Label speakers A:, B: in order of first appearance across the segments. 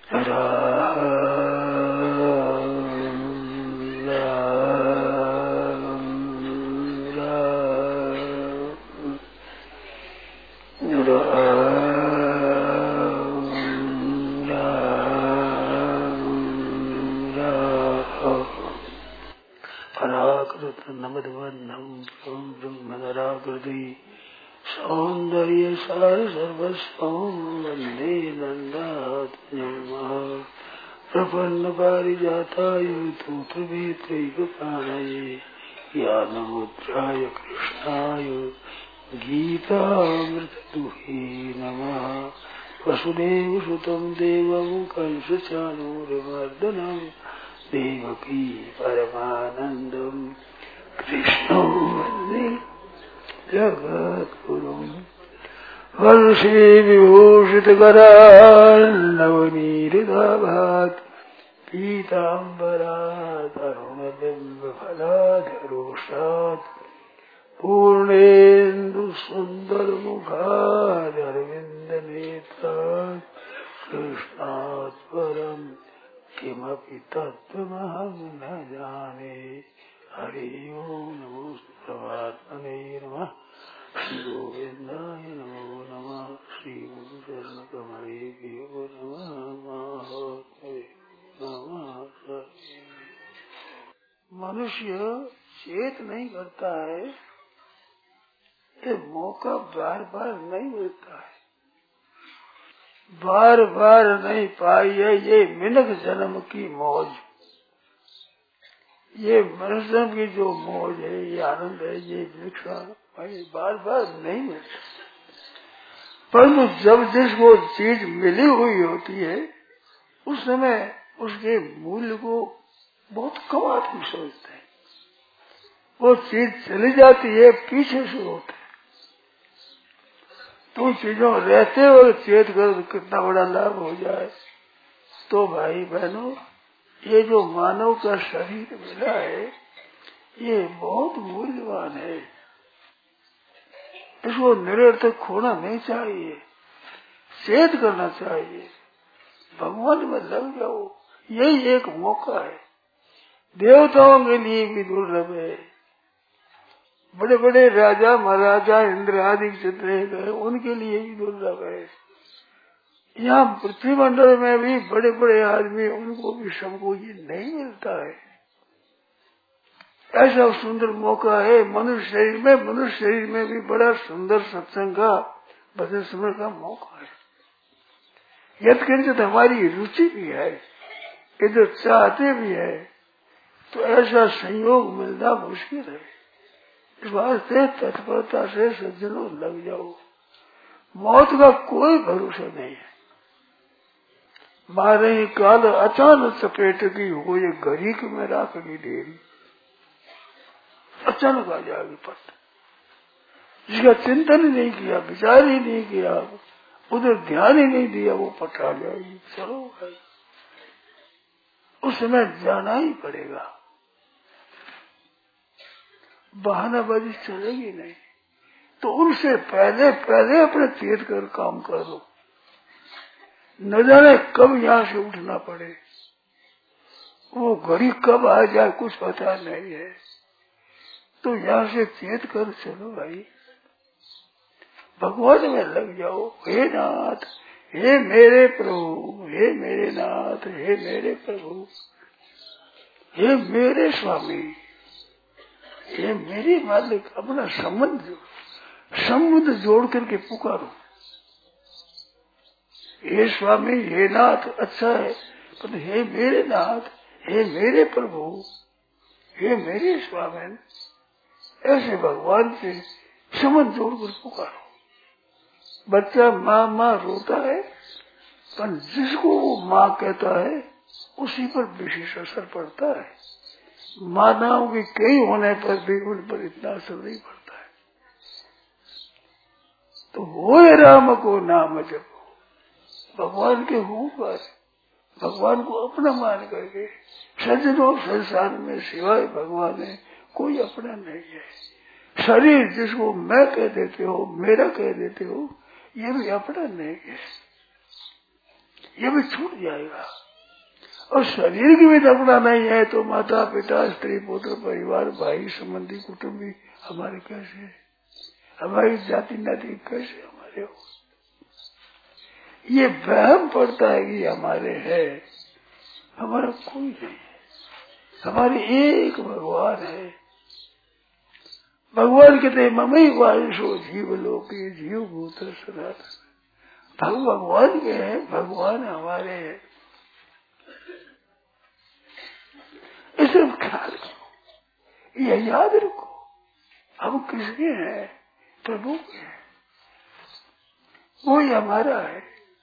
A: ब्रह्मदराकृति सौंदर्य सार सर्वस्वं वंदे नंदात्मजं प्रपन्न पारिजाताय तोत्रवेत्रैकपाणये ज्ञानमुद्राय कृष्णाय गीतामृतदुहे नमः। वसुदेवसुतं देवं कंसचाणूरमर्दनं देवकी परमानन्दं कृष्णं वन्दे जगद्गुरुम्। वंशी विभूषितकरान्नवनीरिदाभात् पीताम्बरात् अरुणबिम्बफलाधरोषात् पूर्णेन्दुसुन्दरमुखादरविन्दनेत्रात् कृष्णात् परं किमपि तत्त्वमहं न जाने। हरि ओं नमो परमात्मने नमः। श्री गोविंदाय नमो नमः। श्री गुरु चरण कमलेभ्यो नमः। मनुष्य चेत नहीं करता है, ये मौका बार बार नहीं मिलता है, बार बार नहीं पाई है। ये मिनक जन्म की मौज, ये मनुष्य जन्म की जो मौज है, ये आनंद है, ये भिक्षा बार बार नहीं मिलता। परंतु जब जिसको चीज मिली हुई होती है, उस समय उसके मूल्य को बहुत कम आदमी सोचते हैं। वो चीज चली जाती है, पीछे से होते हैं। तो चीजों रहते हुए चेत कर कितना बड़ा लाभ हो जाए। तो भाई बहनों, ये जो मानव का शरीर मिला है, ये बहुत मूल्यवान है। इसको निरर्थक खोना नहीं चाहिए, चेत करना चाहिए, भगवान में लग जाओ। यही एक मौका है। देवताओं के लिए भी दुर्लभ है। बड़े बड़े राजा महाराजा इंद्र आदि जितने गए, उनके लिए भी दुर्लभ है। यहाँ पृथ्वी मंडल में भी बड़े बड़े आदमी, उनको भी सबको ये नहीं मिलता है। ऐसा सुंदर मौका है मनुष्य शरीर में भी बड़ा सुंदर सत्संग का, भजन स्मरण का मौका है। यत्किंचित हमारी रुचि भी है, इधर चाहते भी है, तो ऐसा संयोग मिलना मुश्किल है। इस वास्ते तत्परता से सज्जनों लग जाओ। मौत का कोई भरोसा नहीं है। मारे ही काल अचानक सपेट की हो, ये गरीक में राख की देरी, अचानक आ जाएगी पट। जिसका चिंतन ही नहीं किया, विचार ही नहीं किया, उधर ध्यान ही नहीं दिया, वो पट आ जाएगी। चलो भाई, उस समय जाना ही पड़ेगा, बहानाबाजी चलेगी नहीं। तो उनसे पहले पहले अपने चेत कर काम कर दो। न जाने कब यहाँ से उठना पड़े, वो घड़ी कब आ जाए कुछ पता नहीं है। तो यहाँ से चेत कर चलो भाई, भगवान में लग जाओ। हे नाथ, हे मेरे प्रभु, हे मेरे नाथ, हे मेरे प्रभु, हे मेरे स्वामी, हे मेरे मालिक। अपना संबंध जोड़ करके पुकारो। हे स्वामी, हे नाथ अच्छा है, पर हे मेरे नाथ, हे मेरे प्रभु, हे मेरे स्वामी, ऐसे भगवान से संबंध जोड़कर पुकारो। बच्चा माँ माँ रोता है, पर जिसको वो माँ कहता है उसी पर विशेष असर पड़ता है। माताओं की कई होने पर भी उन पर इतना असर नहीं पड़ता है। तो वो राम को नाम जपो, भगवान के हूँ पर भगवान को अपना मान करके। सज्जनों, संसार में सिवाय भगवान है कोई अपना नहीं है। शरीर जिसको मैं कह देते हो, मेरा कह देते हो, ये भी अपना नहीं है। ये भी छूट जाएगा। और शरीर की भी अपना नहीं है तो माता पिता स्त्री पुत्र परिवार भाई संबंधी कुटुंबी हमारे कैसे है? हमारी जाति नाती कैसे हमारे हो? ये वहम पड़ता है कि हमारे है, हमारा कोई नहीं है। हमारे एक भगवान है। भगवान कहते ममई वायुषो जीव लोके जीव भूत सनातन। भगवान के हैं, भगवान हमारे हैं। इसे ख्याल करो, ये याद रखो, हम किसके हैं? प्रभु के हैं, वही हमारा है।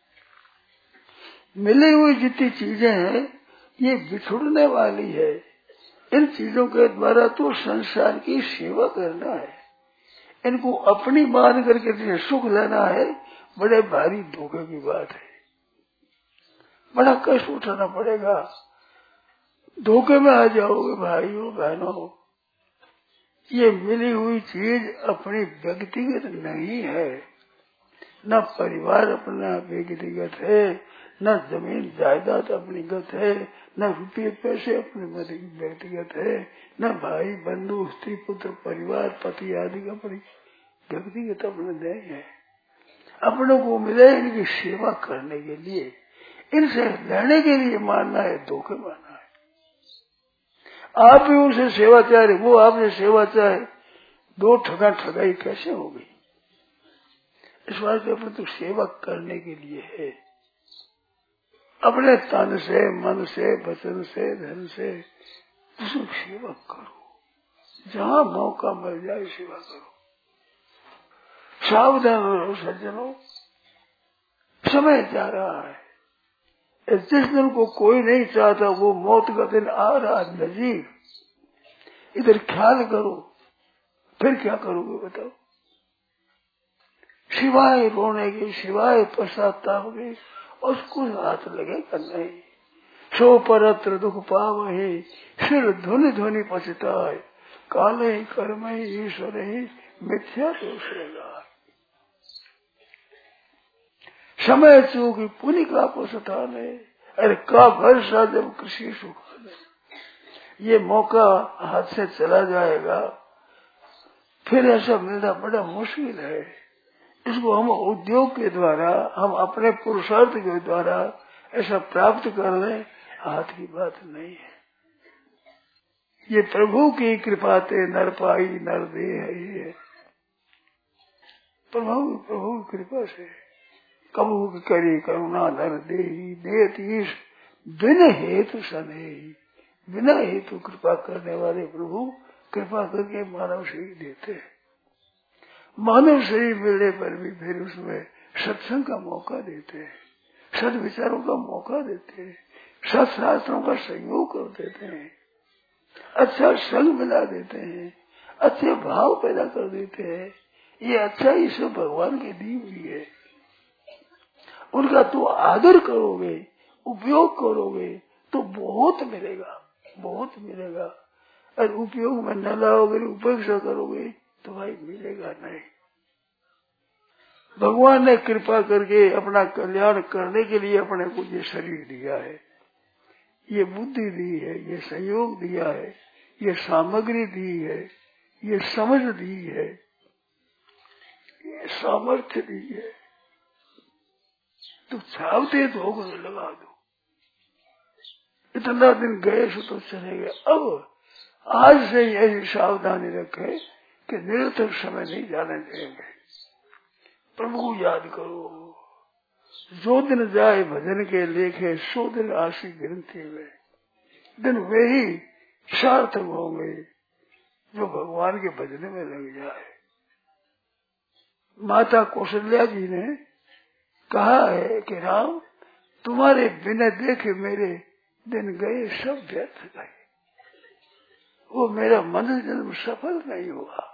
A: मिली हुई जितनी चीजें हैं ये बिछुड़ने वाली है। इन चीजों के द्वारा तो संसार की सेवा करना है, इनको अपनी मान करके सुख लेना है। बड़े भारी धोखे की बात है, बड़ा कष्ट उठाना पड़ेगा। धोखे में आ जाओगे भाइयों बहनों। ये मिली हुई चीज अपनी व्यक्तिगत नहीं है, न परिवार अपना व्यक्तिगत है, न जमीन जायदाद अपनी गत है, न रुपये पैसे अपने व्यक्तिगत है, न भाई बंधु स्त्री पुत्र परिवार पति आदि अपनी व्यक्तिगत अपने नहीं है। अपनों को मिले इनकी सेवा करने के लिए, इनसे लेने के लिए मानना है, धोखे मानना है। आप भी उनसे सेवा चाह रहे, वो आपसे सेवा चाहे, दो ठगाई कैसे होगी? इस बात अपने तो सेवा करने के लिए है। अपने तन से मन से वचन से धन से उसकी सेवा करो, जहाँ मौका मिल जाए सेवा करो। सावधान रहो सज्जनों, समय जा रहा है। जिस दिन को कोई नहीं चाहता वो मौत का दिन आ रहा नजीक। इधर ख्याल करो, फिर क्या करोगे बताओ? सिवाय रोने की, सिवाय पश्चाताप की उसको हाथ लगेगा नहीं। सो परत्र दुख पावहि सिर धुनि धुनि पछताए, काले कर्म ही ईश्वर ही मिथ्या दोष लगा। समय चूकी पुनि का पछताने, अरे का भरोसा जब कृषि सुखाने। ये मौका हाथ से चला जाएगा, फिर ऐसा मिलना बड़ा मुश्किल है। इसको हम उद्योग के द्वारा, हम अपने पुरुषार्थ के द्वारा ऐसा प्राप्त कर लें, हाथ की बात नहीं है। ये प्रभु की कृपा ते नर पाई नर दे है। ये प्रभु की कृपा से कबू करी करुणा नर दे देत ईश बिन हेतु सने। बिना हेतु कृपा करने वाले प्रभु कृपा करके मानव शरीर देते हैं। मानव शरीर मिलने पर भी फिर उसमें सत्संग का मौका देते हैं, सद विचारों का मौका देते हैं, सत शास्त्रों का सहयोग कर देते हैं, अच्छा संग मिला देते हैं, अच्छे भाव पैदा कर देते हैं। ये अच्छा ही सब भगवान की दी हुई है। उनका तो आदर करोगे, उपयोग करोगे तो बहुत मिलेगा, बहुत मिलेगा। और उपयोग में न लाओगे, उपेक्षा करोगे तो भाई मिलेगा नहीं। भगवान ने कृपा करके अपना कल्याण करने के लिए अपने को ये शरीर दिया है, ये बुद्धि दी है, ये सहयोग दिया है, ये सामग्री दी है, ये समझ दी है, ये सामर्थ्य दी है। तो चाहते तो होकर लगा दो। इतना दिन गए सो तो चले गए। अब आज से ऐसी सावधानी रखे कि निरंतर समय नहीं जाने देंगे। प्रभु को याद करो। जो दिन जाए भजन के लेखे, सो दिन आशी गिनती में। दिन वे ही सार्थक होंगे जो भगवान के भजन में लग जाए। माता कौशल्या जी ने कहा है कि राम तुम्हारे बिना देखे मेरे दिन गए सब व्यर्थ गए, वो मेरा मन जन्म सफल नहीं हुआ।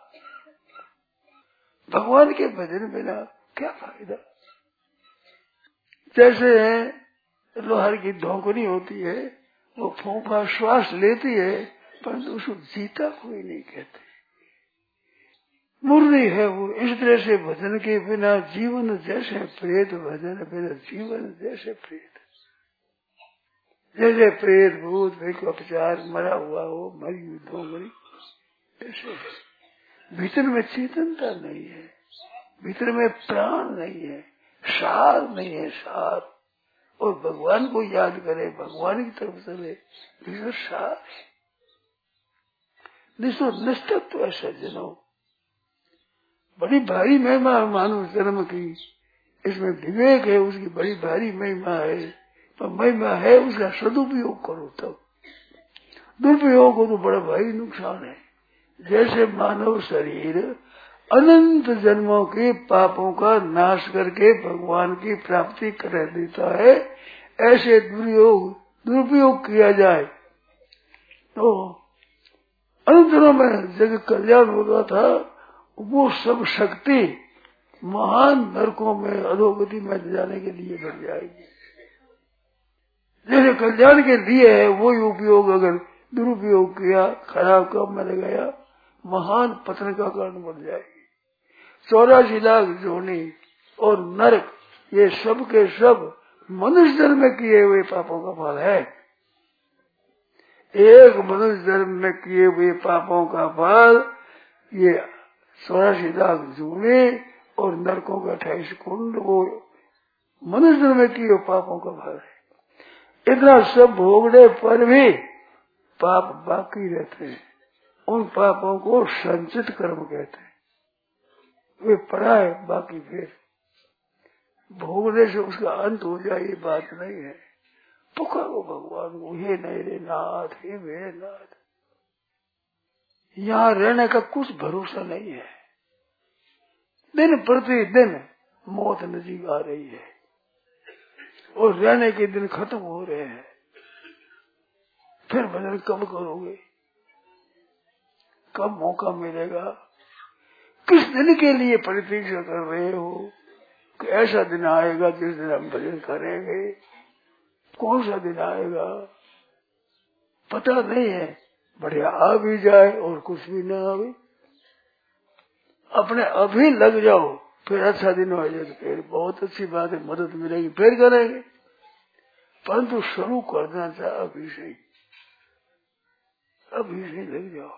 A: भगवान के भजन बिना क्या फायदा? जैसे लोहार की धोकनी होती है, वो फूंका श्वास लेती है परंतु उसको जीता कोई नहीं कहते, मुर्दी है वो। इस तरह से भजन के बिना जीवन जैसे प्रेत, भजन बिना जीवन जैसे प्रेत। जैसे प्रेत भूत को उपचार मरा हुआ हो, मरी युद्धों मरी, ऐसे भीतर में चेतनता नहीं है, भीतर में प्राण नहीं है, सार नहीं है, सार। और भगवान को याद करे, भगवान की तरफ चले, भीतर सार है। निष्ठत्व है सज्जनों। बड़ी भारी महिमा है मानव जन्म की, इसमें विवेक है, उसकी बड़ी भारी महिमा है। पर महिमा है, उसका सदुपयोग करो तब। दुरुपयोग हो तो बड़ा भारी नुकसान है। जैसे मानव शरीर अनंत जन्मों के पापों का नाश करके भगवान की प्राप्ति कर देता है, ऐसे दुरुपयोग किया जाए तो अनंत जन्मों में जगत कल्याण होता था। वो सब शक्ति महान नरकों में, अधोगति में जाने के लिए बढ़ जाएगी। जैसे कल्याण के लिए है, वही उपयोग अगर दुरुपयोग किया, खराब काम में लगाया, महान पतन का कारण बन जाएगी। 84 लाख जोनी और नरक, ये सब के सब मनुष्य जन्म में किए हुए पापों का फल है। एक मनुष्य जन्म में किए हुए पापों का फल ये 84 लाख जोनी और नरकों का 28 कुंड, वो मनुष्य जन्म में किए पापों का फल है। इतना सब भोगने पर भी पाप बाकी रहते हैं। उन पापों को संचित कर्म कहते हैं। वे पड़ा है बाकी, फिर भोगने से उसका अंत हो जाए ये बात नहीं है। पुकारो भगवान को, हे मेरे नाथ, हे मेरे नाथ। यहाँ रहने का कुछ भरोसा नहीं है। दिन प्रतिदिन मौत नजीक आ रही है और रहने के दिन खत्म हो रहे हैं। फिर भजन कब करोगे? कब मौका मिलेगा? किस दिन के लिए प्रतीक्षा कर रहे हो कि ऐसा दिन आएगा जिस दिन हम भजन करेंगे? कौन सा दिन आएगा पता नहीं है। बढ़िया आ भी जाए और कुछ भी न आवे। अपने अभी लग जाओ, फिर अच्छा दिन हो जाए तो फिर बहुत अच्छी बात है, मदद मिलेगी, फिर करेंगे। परंतु शुरू करना चाहे अभी से, अभी से लग जाओ।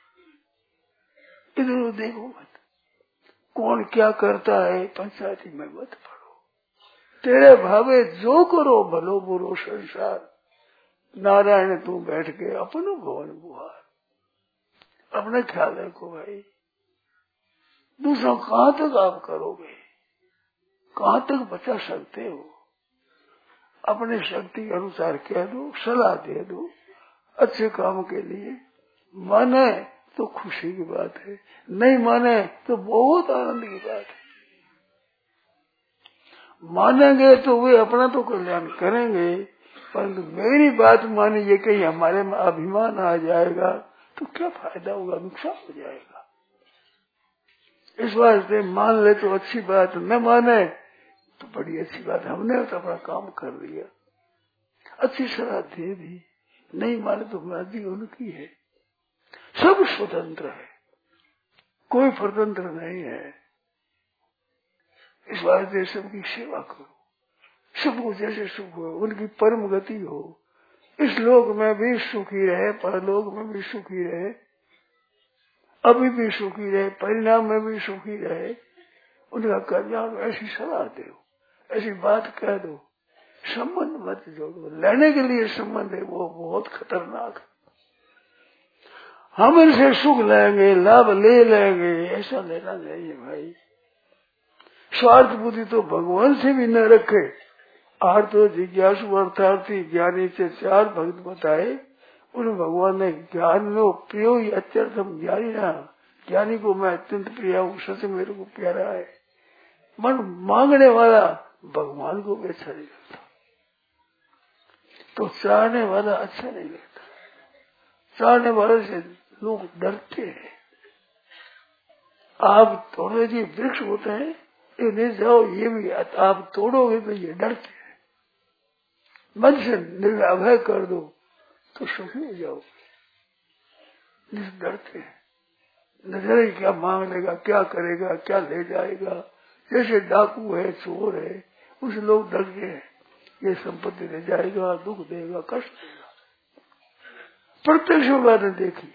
A: इधर देखो मत, कौन क्या करता है पंचायती में मत पड़ो। तेरे भावे जो करो, भलो बुरो संसार। नारायण तू बैठ के अपनो भवन बुहार। अपने ख्याल रखो भाई। दूसरों कहाँ तक आप करोगे? कहाँ तक बचा सकते हो? अपने शक्ति के अनुसार कह दो, सलाह दे दो अच्छे काम के लिए। माने तो खुशी की बात है, नहीं माने तो बहुत आनंद की बात है। मानेंगे तो वे अपना तो कल्याण करेंगे, परंतु मेरी बात मानिए कहीं हमारे में अभिमान आ जाएगा तो क्या फायदा होगा, नुकसान हो जाएगा। इस वास्ते मान ले तो अच्छी बात, न माने तो बड़ी अच्छी बात। हमने तो अपना काम कर लिया, अच्छी सलाह दे दी, नहीं माने तो मर्जी उनकी है। सब स्वतंत्र है, कोई स्वतंत्र नहीं है। इस वास्ते सबकी सेवा करो, सबको जैसे सुख हो, उनकी परम गति हो। इस लोक में भी सुखी रहे, परलोक में भी सुखी रहे, अभी भी सुखी रहे, परिणाम में भी सुखी रहे। उनका कल्याण ऐसी सलाह दो, ऐसी बात कह दो। संबंध मत जोड़ो। लेने के लिए संबंध है वो बहुत खतरनाक है। हम इनसे सुख लेंगे, लाभ ले लेंगे, ऐसा लेना नहीं है भाई। स्वार्थ बुद्धि तो भगवान से भी न रखे। आर्तो जिज्ञासु अर्थार्थी ज्ञानी से 4 भक्त बताए। उन भगवान ने ज्ञान में प्रिय अत्यर्थम ज्ञानी ना, ज्ञानी को मैं अत्यंत प्रिय हूँ, सच मेरे को प्यारा है। मन मांगने वाला भगवान को भी अच्छा नहीं लगता, तो चाहने वाला अच्छा नहीं लगता। चाहने वाले से लोग डरते हैं। आप थोड़े जी वृक्ष होते हैं, ये ले जाओ, ये भी आप तोड़ोगे तो ये डरते हैं। मन से निर्भय कर दो तो सुखी हो जाओगे। डरते हैं, नजर क्या मांग लेगा, क्या करेगा, क्या ले जाएगा। जैसे डाकू है, चोर है, उस लोग डरते हैं। ये संपत्ति ले जाएगा, दुख देगा, कष्ट देगा। प्रत्यक्ष बात देखिए,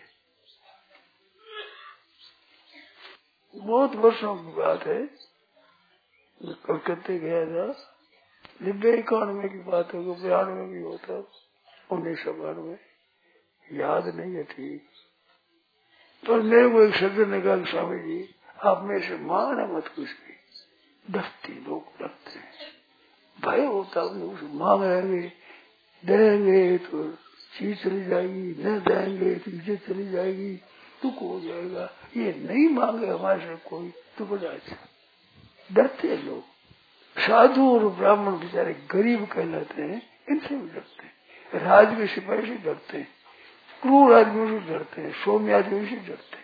A: बहुत वर्षों की बात है, कलकत्ते गया था, 91 की बात है, 92 की होता, 1992, याद नहीं है ठीक। पर मेरे को एक सज्जन ने कहा, स्वामी जी आप मेरे से मांगना मत कुछ भी, डरते लोग डरते हैं, भय होता है, मांग रहेंगे, देंगे तो चीज चली जाएगी, न देंगे तो इज्जत चली जाएगी, दुख हो जाएगा, ये नहीं मांगे हमारे से कोई तो बड़ा अच्छा। डरते लोग, साधु और ब्राह्मण बेचारे गरीब कहलाते हैं, इनसे भी डरते हैं, राज के सिपाही से डरते हैं, क्रूर आदमियों से डरते हैं, सौम्य आदमियों से डरते हैं।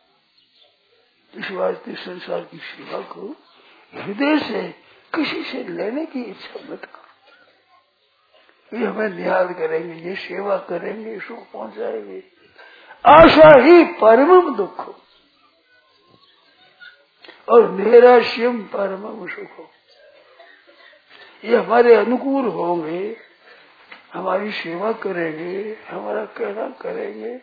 A: इस वास्ते संसार की सेवा को हृदय से किसी से लेने की इच्छा मत करो। ये हमें निहाल करेंगे, ये सेवा करेंगे, सुख पहुंचाएंगे, आशा ही परम दुख और नैराश्यम परम सुख। ये हमारे अनुकूल होंगे, हमारी सेवा करेंगे, हमारा कहना करेंगे,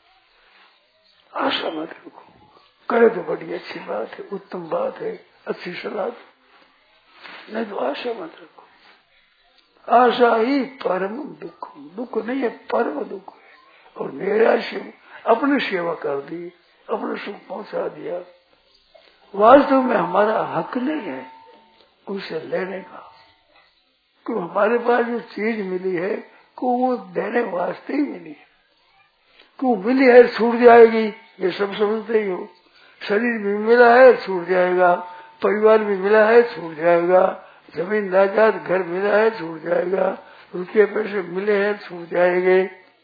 A: आशा मत रखो। करे तो बड़ी अच्छी बात है, उत्तम बात है, अच्छी सलाह, नहीं तो आशा मत रखो। आशा ही परम दुख, दुख नहीं है, परम दुख है। और नैराश्य, अपनी सेवा कर दी, अपने सुख पहुंचा दिया, वास्तव में हमारा हक नहीं है उसे लेने का, क्यों हमारे पास जो चीज मिली है को वो देने वास्ते ही मिली है, क्यों मिली है छूट जाएगी, ये सब समझते ही हो। शरीर भी मिला है छूट जाएगा, परिवार भी मिला है छूट जाएगा, जमीन जायदाद घर मिला है छूट जाएगा, रुपये पैसे मिले हैं छूट जाएंगे।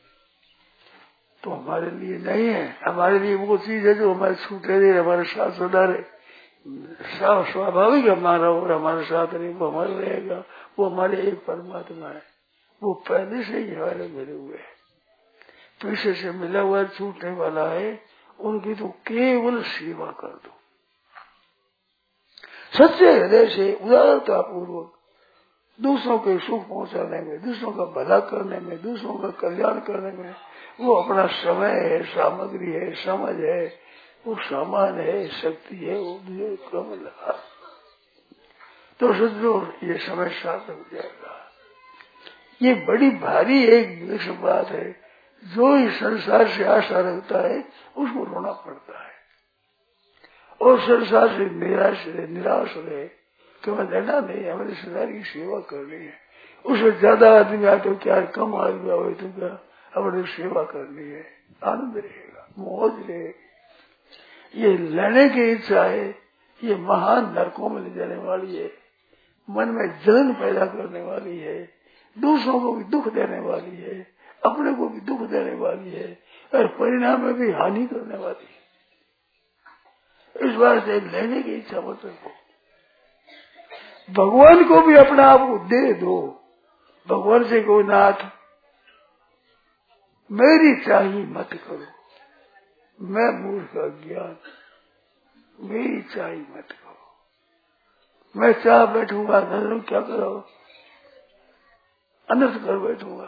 A: तो हमारे लिए नहीं है, हमारे लिए वो चीज है जो हमारे छूटे दे, हमारे साथ सदा रहे, स्वाभाविक हमारा और हमारे साथ रहे, वो हमारा रहेगा, वो हमारे एक परमात्मा है, वो पहले से ही हमारे मिले हुए है, पैसे से मिला हुआ छूटने वाला है, उनकी तो केवल सेवा कर दो, सच्चे हृदय से उदारता पूर्वक दूसरों के सुख पहुंचाने में, दूसरों का भला करने में, दूसरों का कल्याण करने में वो अपना समय है, सामग्री है, समझ है, वो सामान है, शक्ति है, वो भी क्रम लगा तो समझो ये समय सार्थक हो जाएगा। ये बड़ी भारी एक विषम बात है, जो इस संसार से आशा रखता है उसको रोना पड़ता है, और संसार से निराश रहे कि हमें लेना नहीं, हमें रिश्तेदारी की सेवा करनी है, उससे ज्यादा आदमी आए तो क्या, कम आदमी आए तो क्या, अपनी सेवा करनी है, आनंद रहेगा, मौज रहेगी। ये लेने की इच्छा है, ये महान नरकों में ले जाने वाली है, मन में जलन पैदा करने वाली है, दूसरों को भी दुख देने वाली है, अपने को भी दुख देने वाली है, और परिणाम में भी हानि करने वाली है। इस बार से लेने की इच्छा मत रखो, भगवान को भी अपना आप को दे दो। भगवान से को नाथ मेरी चाहिए मत करो, मैं मूर्ख अज्ञान, मेरी चाहिए मत करो, मैं चाह बैठूंगा नजर क्या करो, अनर्थ कर बैठूंगा,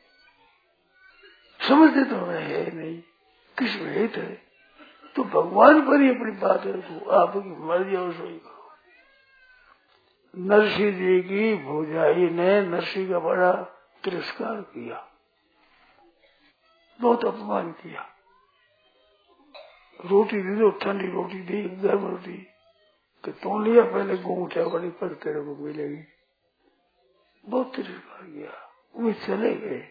A: समझते तो मैं है नहीं, किस में हित है, तो भगवान पर ही अपनी बात रखो, आपकी मर्जी और सोई करो। नरसिंह जी की भौजाई ने नरसिंह का बड़ा तिरस्कार किया, बहुत अपमान किया, रोटी दी दो, ठंडी रोटी दी, गर्म रोटी, कि तो लिया पहले गोंगटा बड़ी पर तेरे को मिलेगी, बहुत तिरस्कार किया, वे चले गए।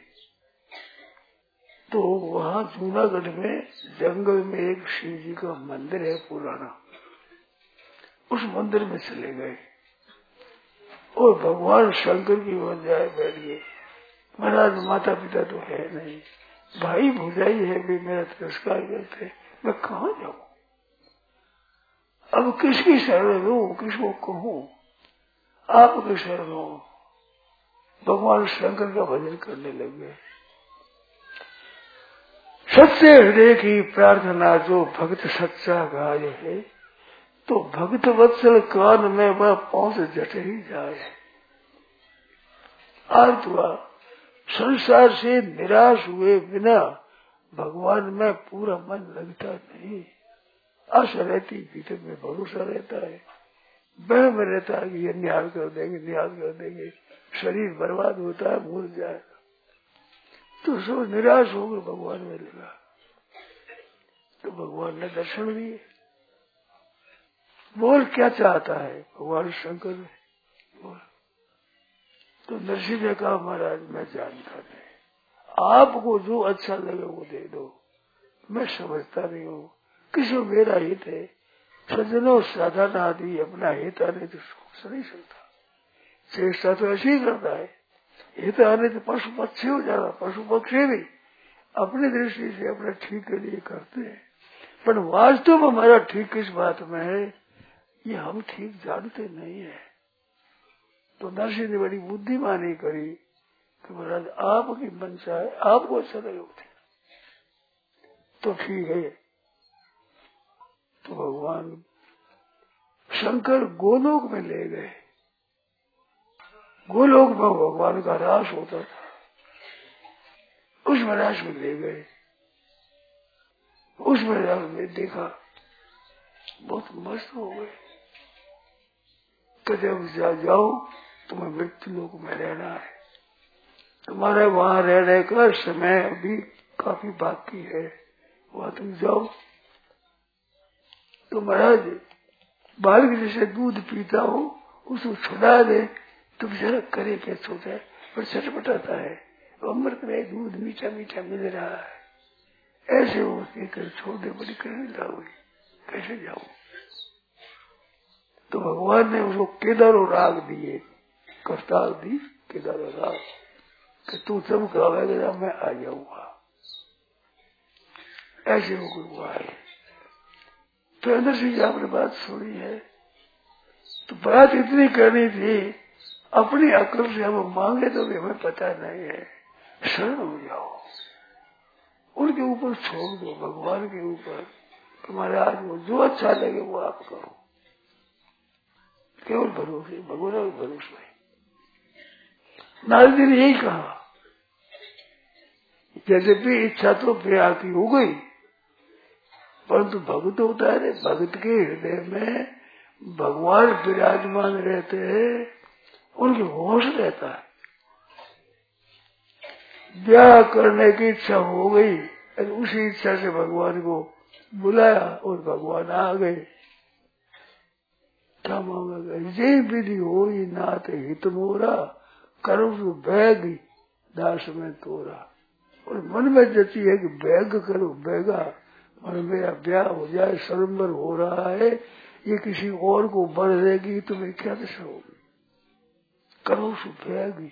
A: तो वहाँ जूनागढ़ में जंगल में एक शिव जी का मंदिर है पुराना, उस मंदिर में चले गए और भगवान शंकर की ओर जाए बैठ गए। महाराज माता पिता तो है नहीं, भाई भुजाई है भी मेरा तिरस्कार करते, मैं कहाँ जाऊं, अब किसकी शरण लूं, किसको कहूं, आपकी शरण हो। भगवान शंकर का भजन करने लगे। सच्चे हृदय की प्रार्थना जो भक्त सच्चा गाय है, तो भक्त वत्सल कान में वह पहुंच जट ही जाए। अर्थ हुआ संसार से निराश हुए बिना भगवान में पूरा मन लगता नहीं। आशा रहती, भीतर में भरोसा रहता है, वह रहता है कि ये निहाल कर देंगे, निहाल कर देंगे, शरीर बर्बाद होता है, भूल जाएगा। तो सब निराश होकर भगवान में लगा, तो भगवान ने दर्शन दिए। बोल क्या चाहता है भगवान शंकर ने, बोल। तो नरसिंह ने कहा महाराज मैं जानता नहीं, आपको जो अच्छा लगे वो दे दो, मैं समझता नहीं हूँ किसी मेरा हित है। सज्जनों साधारण आदमी अपना हित आने तो सोच नहीं सकता, चेष्टा तो ऐसी ही करता है। हित आने तो पशु पक्षी हो जाता, पशु पक्षी भी अपनी दृष्टि से अपने ठीक के लिए करते हैं, पर वास्तव में हमारा ठीक किस बात में है ये हम ठीक जानते नहीं है। तो नरसिंह ने बड़ी बुद्धिमानी करी कि महाराज आपकी मंशा है, आपको अच्छा लगे तो ठीक है। तो भगवान शंकर गोलोक में ले गए। गोलोक में भगवान का रास होता था, उसमें रास में ले गए। उसमें रास में देखा बहुत मस्त हो गए। कहते जाओ तुम्हें मृत्यु लोक में रहना है, तुम्हारे वहां रहने का समय अभी काफी बाकी है, वहां तुम जाओ। तो महाराज बालक जैसे दूध पीता हो उसको छुड़ा दे तो बेचारा करे क्या सोचा है, पर छटपटाता है, अमृत में दूध मीठा मीठा मिल रहा है, ऐसे वो कहकर छोड़ दे, बड़ी करने जाओगे, कैसे जाओ। तो भगवान ने उसको केदारों राग दिए, करताल दी केदारों राग कि तू जब गावेगा मैं आ जाऊंगा। ऐसे होकर वो आए। तो अंदर से आपने बात सुनी है, तो बात इतनी करनी थी, अपनी अकल से हम मांगे तो भी हमें पता नहीं है, शरण हो जाओ, उनके ऊपर छोड़ दो, भगवान के ऊपर। तुम्हारे आज वो जो अच्छा लगे वो आप करो, केवल भरोसे, भगवान के भरोसे। नारद जी ने यही कहा, यद्यपि इच्छा तो व्याप्ति हो गई, परंतु भक्त होता है, भक्त के हृदय में भगवान विराजमान रहते हैं, उनकी होश रहता है। ब्याह करने की इच्छा हो गई, उसी इच्छा से भगवान को बुलाया और भगवान आ गए। क्या मांगा गया, ये विधि हो नाथ हित मोरा, करो बैग दास में तोरा। और मन में जती है कि बैग करो, बैगा और मेरा ब्याह हो जाए, स्वयंवर हो रहा है, ये किसी और को बढ़ देगी तो मैं क्या दशा होगी, करो बैगी।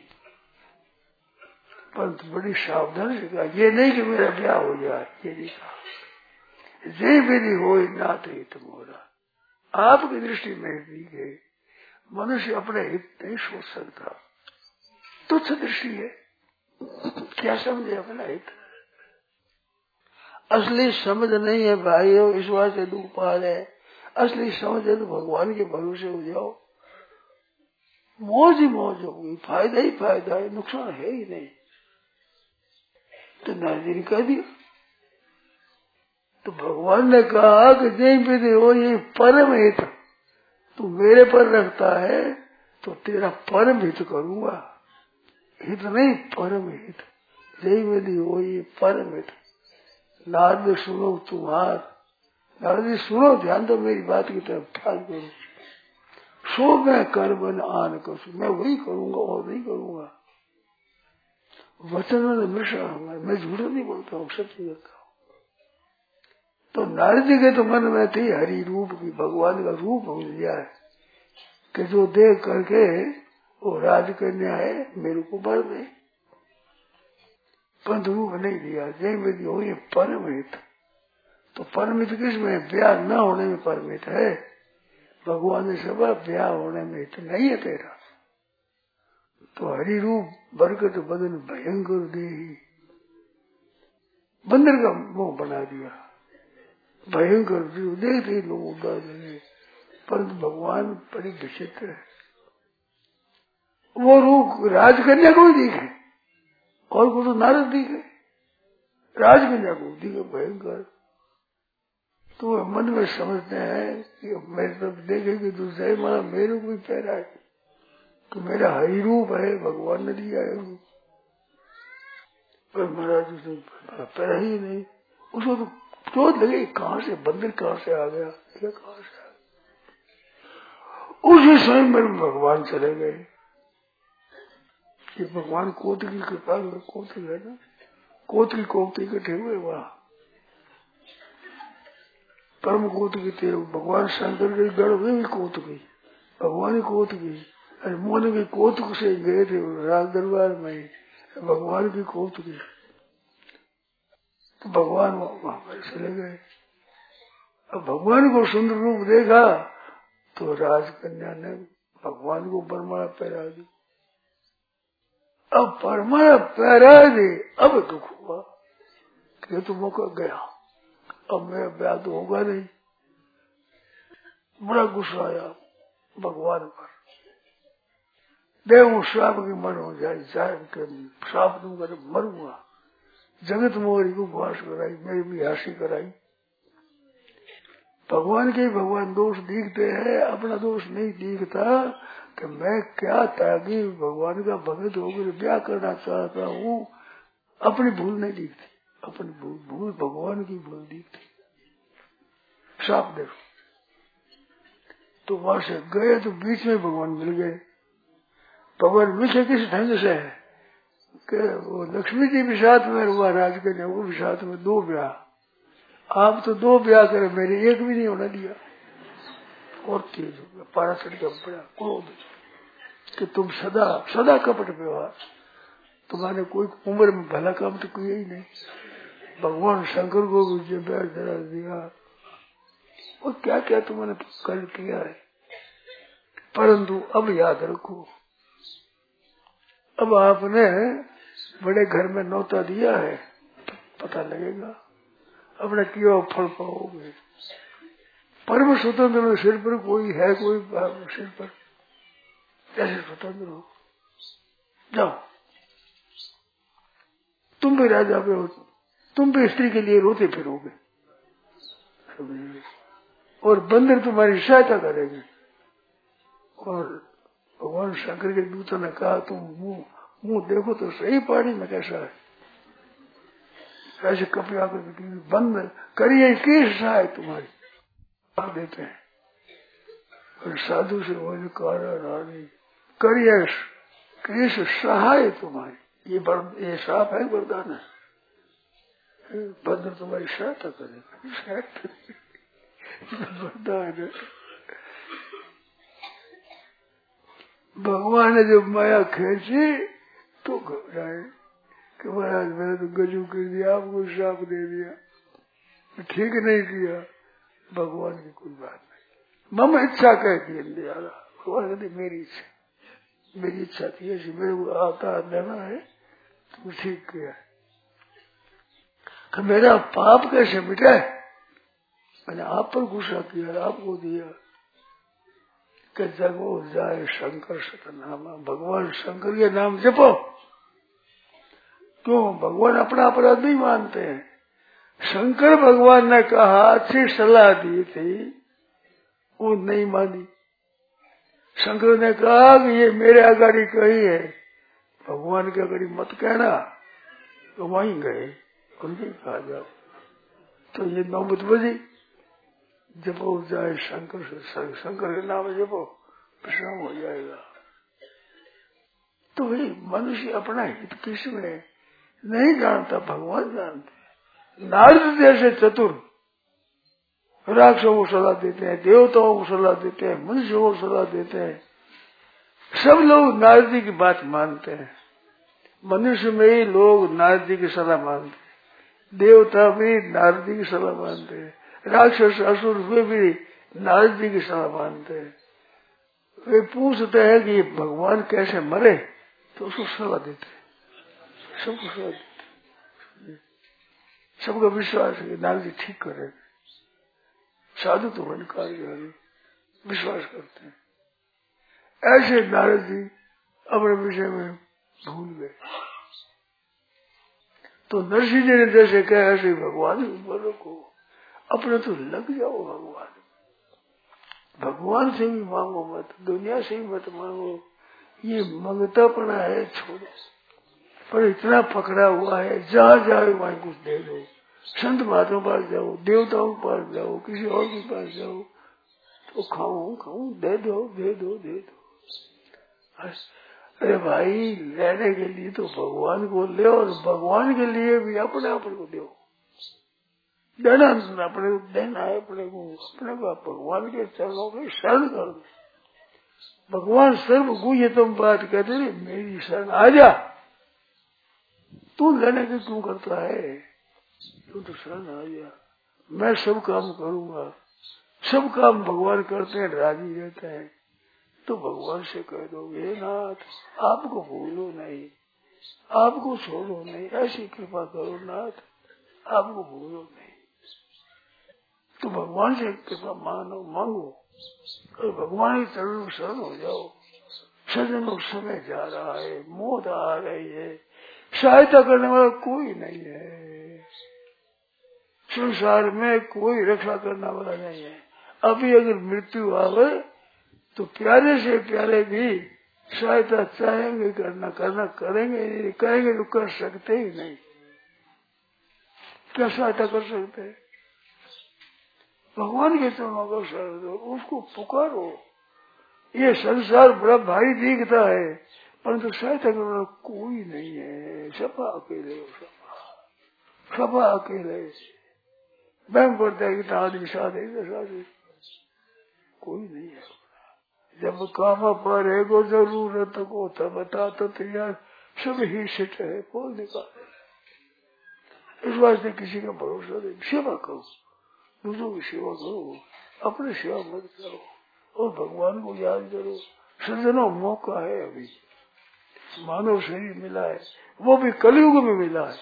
A: परंतु बड़ी सावधानी से कहा, ये नहीं कि मेरा ब्याह हो जाए, ये नहीं कहा। जे विधि हो नाथ हित मोरा, आपकी दृष्टि में दी गई, मनुष्य अपने हित नहीं सोच सकता, तुच्छ दृष्टि है, क्या समझे अपना हित। असली समझ नहीं है भाइयों, इस बात से दुख पा रहे। असली समझ है तो भगवान के भरोसे हो जाओ, मौज ही मौज होगी, फायदा ही फायदा है, नुकसान है ही नहीं। तो नारद ने कह दिया। तो भगवान ने कहा कि नहीं विधि हो ये परम हित, तू मेरे पर रखता है तो तेरा परम हित करूंगा, हित नहीं परम हित। जय विधि हो ये परम हित। नारद सुनो तुम्हार, नारद जी सुनो, ध्यान दो मेरी बात की तरफ, ख्याल करो। सो मैं कर बन आन करूँ, मैं वही करूंगा और नहीं करूंगा। वचन में हमेशा मैं झूठ नहीं बोलता हूँ, सच कहता हूँ। तो नारद जी के तो मन में थी हरि रूप की, भगवान का रूप हो गया है कि जो देख करके वो राज कन्या है मेरे को बढ़ गए, पंथ रूप नहीं दिया। जय विधि हो ये परम हित। तो परमित किसमें, ब्याह न होने में परमित है। भगवान ने सब ब्याह होने में हित नहीं है तेरा। तो हरि रूप बरकत बदन भयंकर दे, बंदर का मुंह बना दिया, भयंकर देखते लोग उड़ा देंगे। परंतु भगवान बड़ी विचित्र है, वो रूप राजकन्या को ही दिखे और को तो नारद दिखे, राजकन्या को दिखे भयंकर। तो मन में समझते हैं कि मेरे तरफ देखेगी तो जय माला मेरे को ही पैरा है कि मेरा हरि रूप है, भगवान ने दिया है रूप। पर महाराज उसने पैरा ही नहीं, उसको तो क्रोध लगे कहाँ से बंदर कहाँ से आ गया, ये कहाँ से आ गया। उसी समय में भगवान चले गए। ये भगवान कोट की कृपा, कोट है ना, कोट की कोट इकट्ठे हुए वहाँ परम कोट की थे। भगवान शंकर के गढ़ में भी कोट गई, भगवान ही कोट गई। अरे मोहन के कोट से गए थे राज दरबार में, भगवान की कोट गई तो भगवान वहां पर चले गए। अब भगवान को सुंदर रूप देखा तो राजकन्या ने भगवान को परमाणा पहरा दी। अब परमाणा पहरा दी, अब दुख हुआ कि तो मौका गया, अब मेरा ब्याह तो होगा नहीं। बड़ा गुस्सा आया भगवान पर, देव श्राप की मन हो जाए, श्राप दूंगा तो मरूंगा। जगत मोरी को घास कराई, मेरी भी हासी कराई। भगवान के भगवान दोष दिखते हैं, अपना दोष नहीं दिखता कि मैं क्या त्यागी भगवान का भगत होकर ब्याह करना चाहता हूँ। अपनी भूल नहीं दिखती, अपनी भूल भगवान की भूल दिखती। साफ देखो तो वहां से गए तो बीच में भगवान मिल गए। भगवान मिले किस ढंग से है कि वो लक्ष्मी जी भी साथ में, हुआ राजकन्या वो भी साथ में, 2 ब्याह। आप तो 2 ब्याह करे, मेरे एक भी नहीं होना दिया। और तेज हो गया, पारा चढ़ गया, बड़ा क्रोध कि तुम सदा सदा कपट व्यवहार, तुम्हारे कोई उम्र में भला काम तो किया ही नहीं। भगवान शंकर को भी जो ब्याह धरा दिया और क्या क्या तुमने कर किया है। परंतु अब याद रखो, अब आपने बड़े घर में न्योता दिया है, पता लगेगा अपने किया फल पाओगे। परम स्वतंत्र सिर पर कोई है, कोई सिर पर कैसे स्वतंत्र हो। जाओ तुम भी राजा पे हो, तुम भी स्त्री के लिए रोते फिरोगे और बंदर तुम्हारी सहायता करेंगे। और भगवान शंकर के दूतों ने कहा तुम मुंह देखो तो सही, पानी में कैसा है, ऐसे कपड़े आकर बंद करिए की सहाय तुम्हारी आप देते हैं। और साधु से बोले कारण करिए कृष सहाय तुम्हारी, ये साफ है वरदान है, बंदर तुम्हारी सहायता करेगा वरदान है। भगवान ने जब माया खींची तो घबराए कि महाराज मैंने तो गजू कर दिया, आपको श्राप दे दिया, ठीक नहीं किया। भगवान की कोई बात नहीं, मम इच्छा कहती है। भगवान कहते मेरी इच्छा, मेरी इच्छा थी ऐसी, मेरे को आता देना है तो ठीक किया। कि मेरा पाप कैसे मिटा है, मैंने आप पर गुस्सा किया, आपको दिया कि जगो जाए शंकर सतनामा, भगवान शंकर के नाम जपो। क्यों? भगवान अपना अपराध नहीं मानते हैं। शंकर भगवान ने कहा, अच्छी सलाह दी थी, वो नहीं मानी। शंकर ने कहा कि ये मेरे अगाड़ी कही है, भगवान के अगाड़ी मत कहना, तो वहीं गए उनके कहा जाओ। तो ये नौबत बजी, जपो जाए शंकर से, शंकर के नाम जपो, विश्राम हो जाएगा। तो भाई मनुष्य अपना हित किसमें नहीं जानता, भगवान जानते। नारद जैसे चतुर राक्षसों को सलाह देते हैं, देवताओं को सलाह देते हैं, मनुष्यों को सलाह देते हैं, सब लोग नारद जी की बात मानते हैं। मनुष्य में ही लोग नारद जी की सलाह मानते हैं, देवता भी नारद जी की सलाह मानते हैं, राक्षस असुर वे भी नारद जी की सलाह मानते हैं। वे पूछते हैं कि भगवान कैसे मरे, तो उसको सलाह देते हैं, सबको सलाह देते हैं। सबका विश्वास है कि नारद जी ठीक करेंगे। साधु तो इनकार विश्वास करते हैं। ऐसे नारद जी अपने विषय में भूल गए। तो नरसिंह जी ने जैसे कहा ऐसे भगवान बोलो को अपने तो लग जाओ भगवान। भगवान से भी मांगो मत, दुनिया से भी मत मांगो, ये मंगतापना है छोड़ो। पर इतना पकड़ा हुआ है, जहाँ जाए वहां कुछ दे दो, संत महात्मा पास जाओ, देवताओं के पास जाओ, किसी और के पास जाओ, तो खाऊं दे दो दे दो दे दो। अरे भाई लेने के लिए तो भगवान को ले, और भगवान के लिए भी अपने आप को दो। देना अपने को देना है, अपने को भगवान के चरणों में शरण कर दो। भगवान सर्व गुह्य तुम बात कहते थे, मेरी शरण आ जा। तू लेने के क्यों करता है, तू तो शरण आ जा, मैं सब काम करूंगा। सब काम भगवान करते हैं, राजी रहते हैं। तो भगवान से कह दो, हे नाथ आपको भूलो नहीं, आपको छोड़ो नहीं, ऐसी कृपा करो नाथ, आपको भूलो नहीं। तो भगवान से कृपा मांगो और भगवान के चरणों में शरण हो जाओ। सज्जनों समय जा रहा है, मौत आ रही है, सहायता करने वाला कोई नहीं है, संसार में कोई रक्षा करने वाला नहीं है। अभी अगर मृत्यु आवे तो प्यारे से प्यारे भी सहायता चाहेंगे करना करेंगे तो कर सकते ही नहीं। क्या सहायता कर सकते हैं? भगवान के चरणों को शरण दो, उसको पुकारो। ये संसार बड़ा भारी दिखता है, परंतु सहायता करने वाला कोई नहीं है। सपा अकेले हो, सपा अकेले। बैंक पड़ता है कि आदमी साधे कोई नहीं है। जब काम पर है को जरूरत को तब बता तो तैयार सब ही सिट है, बोल निकाले। इस वास्ते किसी का भरोसा नहीं। सेवा करो, दूसरों की सेवा करो, अपनी सेवा मत करो और भगवान को याद करो। सज्जनों मौका है, अभी मानव शरीर मिला है, वो भी कलयुग में मिला है।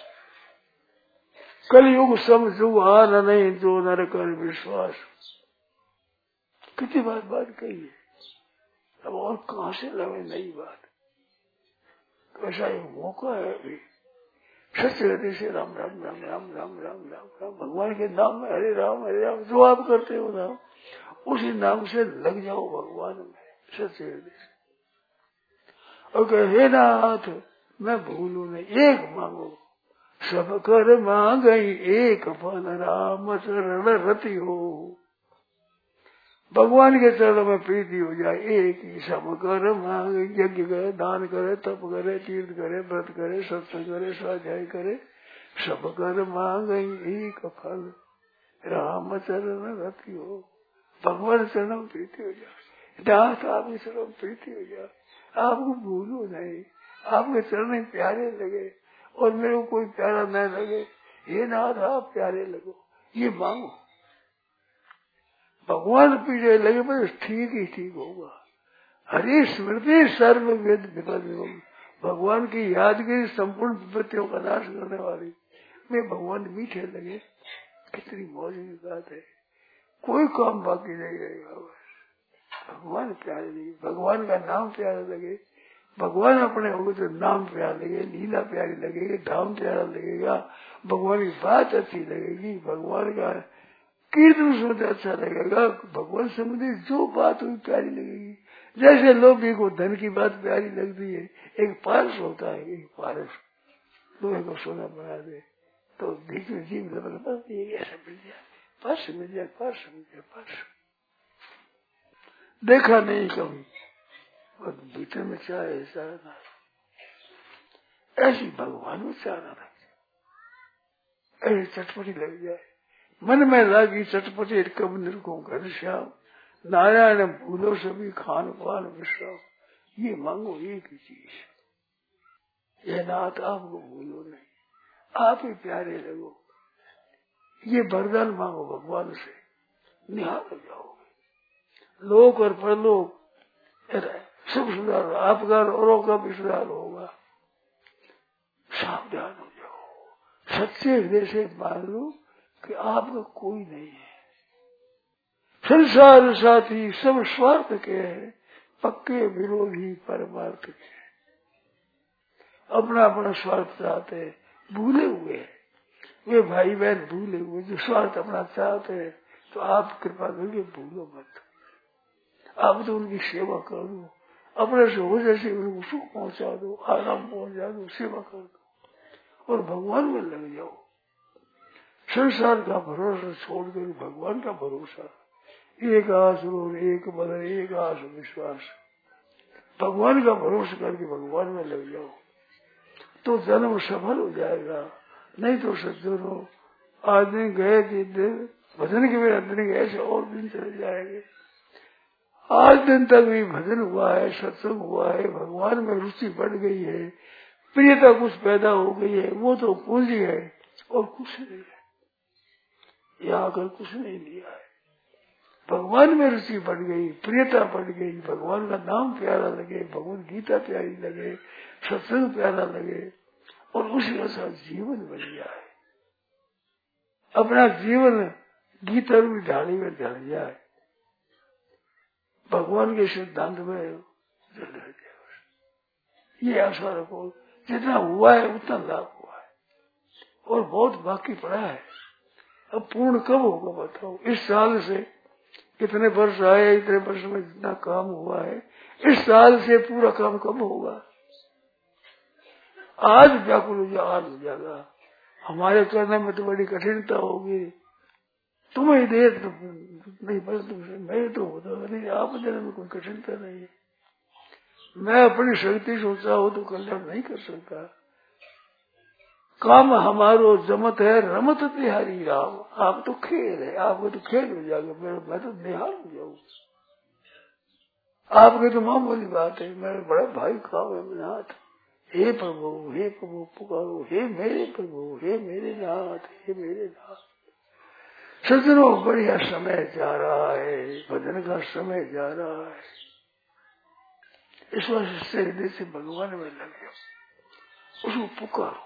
A: कलयुग समझो आना नहीं जो नर कर विश्वास। कितनी बात कही है, अब और कहाँ से लगे नई बात। तो ऐसा एक मौका है अभी। सच्चे हृदय से राम राम राम राम राम राम राम राम भगवान के नाम में हरे राम जो आप करते हो नाम, उसी नाम से लग जाओ भगवान में सच्चे हृदय से। और कहे नाथ मैं भूलू नहीं, एक मांगो सब कर मांग एक फल राम चरण रति हो। भगवान के चरणों में प्रीति हो जाए, एक ही सब कर मांग, यज्ञ करे, दान करे, तप करे, तीर्थ करे, व्रत करे, सत्संग करे, स्वाध्याय करे, सब कर मांग एक फल राम चरण रति हो। भगवान चरण में प्रीति हो जाए, दास आपके चरण में प्रीति हो जाए, आपको भूलो नहीं, आपके चरण प्यारे लगे और मेरे को कोई प्यारा न लगे, हे नाथ आप प्यारे लगो, ये मांगो। भगवान पीछे लगे पर ठीक होगा। हरि स्मृति सर्व वेद विपद। भगवान की यादगिरी संपूर्ण विपत्तियों का नाश करने वाली में भगवान मीठे लगे, कितनी मौज की बात है। कोई काम बाकी नहीं रहेगा, भगवान प्यारे लगे, भगवान का नाम प्यारा लगे, भगवान अपने होंगे तो नाम प्यारा लगे, लीला प्यारी लगेगी, धाम प्यारा लगेगा, भगवान की बात अच्छी लगेगी, भगवान का कीर्तन सुनते अच्छा लगेगा, भगवान संबंधी जो बात हुई प्यारी लगेगी। जैसे लोभी को धन की बात प्यारी लगती है, एक पारस होता है, एक पारस लोहे को सोना बना दे तो बीच में जीव ऐसा मिल जाए, पास मिल जाए, पास देखा नहीं कभी, और भीतर में चाहे ऐसा ना, ऐसी भगवान में चाहना लग जाए, ऐसी चटपटी लग जाए, मन में लागी चटपटी कब निरको घर श्याम, नारायण भूलो सभी खान पान विश्राम। ये मांगो एक ही चीज, ये नाथ आपको भूलो नहीं, आप ही प्यारे लगो, ये वरदान मांगो भगवान से, निहाल हो जाओगे। लोक और परलोक सब सुधार, आपका औरों का भी सुधार होगा। सावधान हो जाओ, सच्चे हृदय से मान लो कि आपका कोई नहीं है। संसार साथी सब स्वार्थ के हैं, पक्के विरोधी परमार्थ के। अपना अपना स्वार्थ चाहते हैं, भूले हुए हैं वे भाई बहन, भूले हुए जो स्वार्थ अपना चाहते हैं। तो आप कृपा करके भूलो मत, आप तो उनकी सेवा कर दो, अपने से हो जैसे उनको सुख पहुंचा दो, आराम पहुंचा दो, सेवा कर दो और भगवान में लग जाओ। संसार का भरोसा छोड़कर भगवान का भरोसा, एक आस और एक बल, एक आस विश्वास, भगवान का भरोसा करके भगवान में लग जाओ तो जन्म सफल हो जाएगा। नहीं तो सज्जनों आज दिन गए दिन भजन के मेरा दिन गए ऐसे और दिन चले जाएंगे। आज दिन तक भी भजन हुआ है, सत्संग हुआ है, भगवान में रुचि बढ़ गई है, प्रियता कुछ पैदा हो गई है, वो तो पूंजी है और कुछ नहीं है, यहाँ आकर कुछ नहीं लिया है। भगवान में रुचि बढ़ गई, प्रियता बढ़ गई, भगवान का नाम प्यारा लगे, भगवत गीता प्यारी लगे, सत्संग प्यारा लगे और उसी के साथ जीवन बन गया है। अपना जीवन गीता रूपी ढाली में ढल जाए, भगवान के सिद्धांत में जल जाए। ये आशा रखो, जितना हुआ है उतना लाभ हुआ है और बहुत बाकी पड़ा है। अब पूर्ण कब होगा बताओ? इस साल से इतने वर्ष आए, इतने वर्ष में जितना काम हुआ है, इस साल से पूरा काम कब होगा? आज व्याकुल हो जाए, आज हो जाएगा। हमारे करने में तो बड़ी कठिनता होगी, तुम्हें दे तो नहीं, बस तुमसे मैं तो होता नहीं, आप देने में कोई कठिनता नहीं है। मैं अपनी शक्ति सोचा हो तो कल्याण नहीं कर सकता। काम हमारो जमत है, रमत तिहारी राम। आप तो खेल है, आपको तो खेल हो जाएगा, मैं तो निहाल हो जाऊंगा। आपके तो मामूली बात है, मेरा बड़ा भाई काम है नाथ। हे प्रभु पुकारो, हे मेरे प्रभु, हे मेरे नाथ, हे मेरे नाथ। सज्जनों बढ़िया समय जा रहा है, भजन का समय जा रहा है। इस वर्ष से हृदय से भगवान में लगे, उसको पुकारो।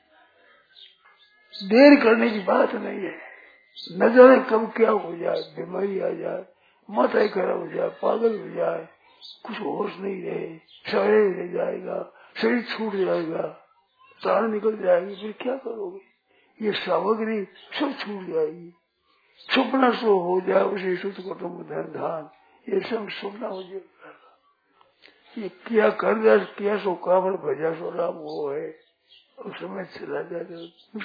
A: देर करने की बात नहीं है, न जाने कब क्या हो जाए, बीमारी आ जाए, माथा खराब हो जाए, पागल हो जाए, कुछ होश नहीं रहे, शरीर रह जाएगा, शरीर छूट जाएगा, प्राण निकल जाएगी, फिर क्या करोगे? ये सामग्री सब छूट जाएगी। सपना सो हो जाए उसे सुध कुटुम्ब धन धान, ये सब सपना हो जाएगा। ये क्या कर जाए, क्या सो कामड़ भजा सो राम वो है, और समय चला जाएगा।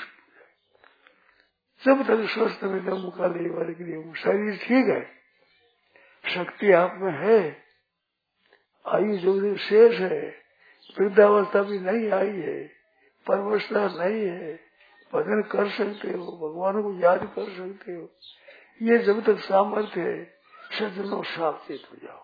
A: जब तक स्वस्थ में दम का ले वाले के लिए शरीर ठीक है, शक्ति आप में है, आयु जो शेष है, वृद्धावस्था भी नहीं आई है, परवस्था नहीं है, भजन कर सकते हो, भगवान को याद कर सकते हो। ये जब तक सामर्थ्य है, सज्जनों सावचेत हो जाओ,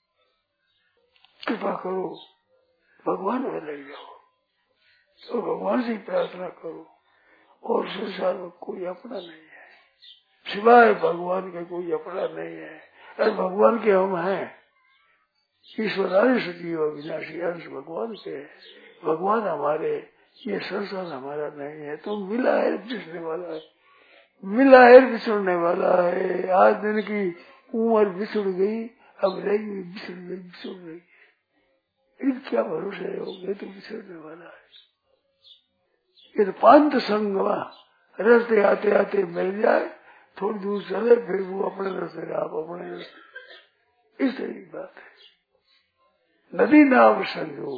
A: कृपा करो, भगवान में लग जाओ और भगवान से प्रार्थना करो। और संसार में कोई अपना नहीं है, सिवाय भगवान के कोई अपना नहीं है। अरे भगवान के हम हैं, ईश्वराय सजीव अविनाशी अंश भगवान के, भगवान हमारे, ये संसार हमारा नहीं है। तो मिला है बिछड़ने वाला है, मिला है बिछड़ने वाला है। आज दिन की उम्र बिछड़ गई, अब रहेगी बिछड़ गई, बिछड़ गई, इन क्या भरोसे हो गए तो बिछड़ने वाला है। ये तो पांत संग रास्ते आते आते मिल जाए, थोड़ी दूर चले, फिर वो अपने रास्ते, आप अपने रास्ते, इस तरह की बात है। नदी नाव संयोग,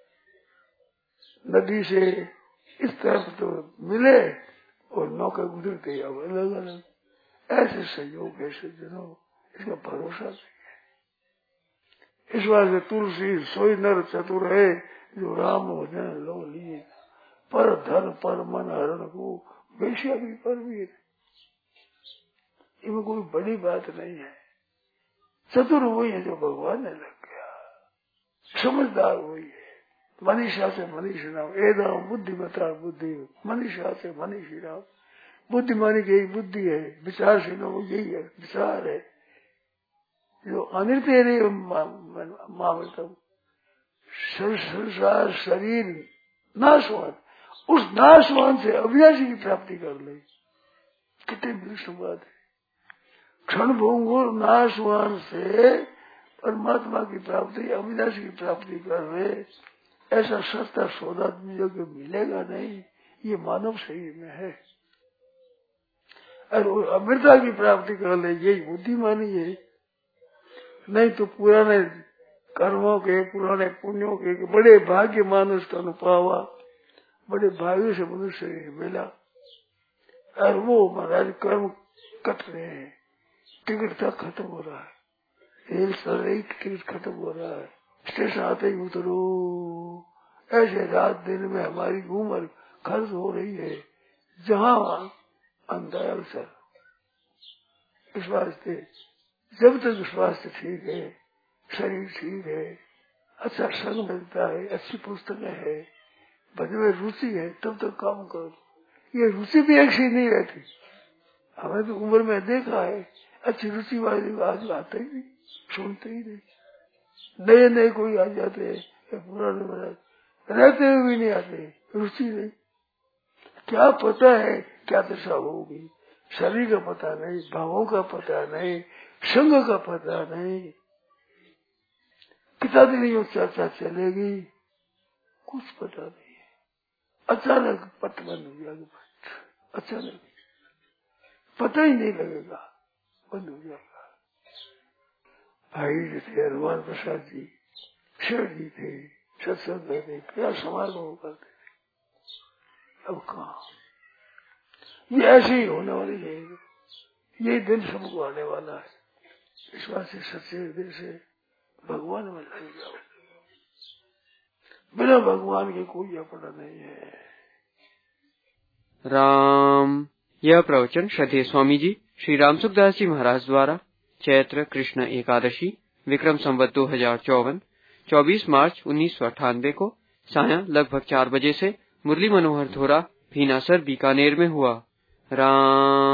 A: नदी से इस तरफ तो मिले और नौका गुजरते अब अलग अलग, ऐसे संयोग है सज्जनों, इसका भरोसा नहीं है। इस बार से तुलसी सोई नर चतुर है, जो राम भजन लो लिए, पर धन पर मन हरण को वैश्या भी परवीर। इनमें कोई बड़ी बात नहीं है। चतुर वही है जो भगवान ने लग गया, समझदार वही है। मनीषा से मनीष नाम, एदाम बुद्धिमता बुद्धि, मनीषा से मनीषी नाम। बुद्धिमानी की यही बुद्धि है, विचार से यही है, विचार है जो अनित्य मामलतम संसार शरीर नाशवान, उस नाशवान से अविनाशी की प्राप्ति कर ले। कितनी विलक्षण बात है। क्षण भंगुर नाशवान से परमात्मा की प्राप्ति, अविनाशी की प्राप्ति कर ले, ऐसा सस्ता सौदा जो कि मिलेगा नहीं, ये मानव शरीर में है। और वो अमृता की प्राप्ति कर ले, यही बुद्धिमानी है। नहीं तो पुराने कर्मों के, पुराने पुण्यों के बड़े भाग्य मानुष तनु पावा, बड़े भाग्य से मनुष्य मिला। और वो महाराज कर्म कट रहे हैं, टिकट तक खत्म हो रहा है, रेल चल रही, टिकट खत्म हो रहा है, स्टेशन आते ही उतरो। ऐसे रात दिन में हमारी उम्र खर्च हो रही है, जहाँ अंदर सर। इस वास्ते जब तक स्वास्थ्य ठीक है, शरीर ठीक है, अच्छा संग मिलता है, अच्छी पुस्तकें है, भजन में रुचि है, तब तक काम करो। ये रुचि भी ऐसी नहीं रहती। हमें तो उम्र में देखा है, अच्छी रुचि वाले आज आते ही नहीं, सुनते ही नहीं। नए नए कोई आ जाते हैं, पुराने बना रहते हुए भी नहीं आते, रुचि नहीं। क्या पता है क्या दशा होगी, शरीर का पता नहीं, भावों का पता नहीं, संग का पता नहीं। कितना दिन ये चर्चा चलेगी, कुछ पता नहीं है। अचानक पट बंद हो जाएगा, अचानक पता ही नहीं लगेगा, बंद हो जाएगा। भाई जी थे हनुमान प्रसाद जी, शेर जी थे, सत्संग में थे, क्या समारोह करते थे। अब कहा ये ऐसे ही होने वाली है, ये दिन सबको आने वाला है। इस बात से सच्चे हृदय से भगवान में लग जाओ। बिना भगवान के कोई अपना नहीं है।
B: राम। यह प्रवचन श्रद्धेय स्वामी जी श्री रामसुखदास जी महाराज द्वारा चैत्र कृष्ण एकादशी विक्रम संवत 2054 24 मार्च 1998 को सायं लगभग 4 बजे से मुरली मनोहर धोरा भीनासर बीकानेर में हुआ। राम।